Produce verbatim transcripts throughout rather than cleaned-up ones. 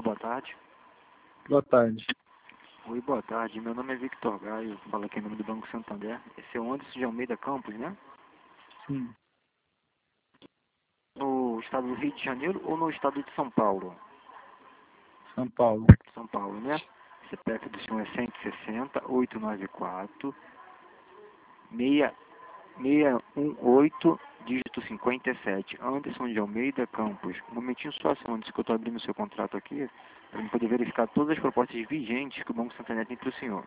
boa tarde. Boa tarde. Oi, boa tarde. Meu nome é Victor Gaio, falo aqui em nome do Banco Santander. Esse é o Anderson de Almeida Campos, né? Sim. No estado do Rio de Janeiro ou no estado de São Paulo? São Paulo. São Paulo, né? C P F do senhor é cento e sessenta, oitocentos e noventa e quatro, seis seis um oito, dígito cinquenta e sete. Anderson de Almeida Campos. Um momentinho só, senhor Anderson, que eu estou abrindo o seu contrato aqui, para eu poder verificar todas as propostas vigentes que o Banco Santander tem para o senhor.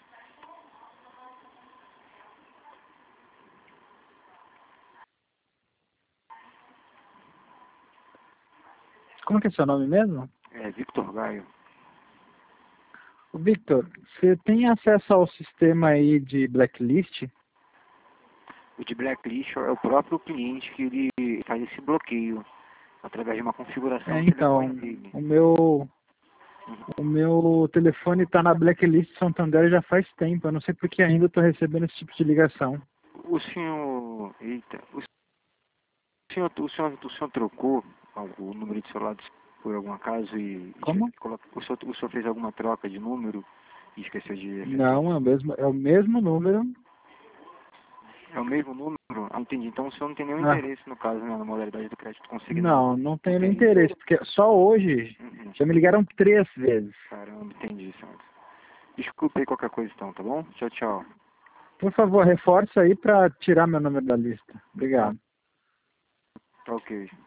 Como que é seu nome mesmo? É Victor Gaio. Ô, Victor, você tem acesso ao sistema aí de blacklist? O de blacklist é o próprio cliente que ele faz esse bloqueio através de uma configuração É, do então, telefone dele. o meu, Uhum. o meu telefone está na blacklist Santander já faz tempo. Eu não sei porque ainda estou recebendo esse tipo de ligação. O senhor, eita, o senhor, o senhor, o senhor trocou o número de celular por algum acaso e, e Como? colo- o, senhor, o senhor fez alguma troca de número e esqueceu de efetuar? Não, é o mesmo, é o mesmo número. É o mesmo número? Ah, entendi. Então o senhor não tem nenhum Ah, interesse no caso, né, na modalidade do crédito consignado. não, não tenho nem Entendi. interesse, porque só hoje Uhum. já me ligaram três vezes. Caramba, entendi, senhor. Desculpe aí qualquer coisa então, tá bom? Tchau, tchau. Por favor, reforça aí para tirar meu número da lista. Tá, Obrigado. tá ok.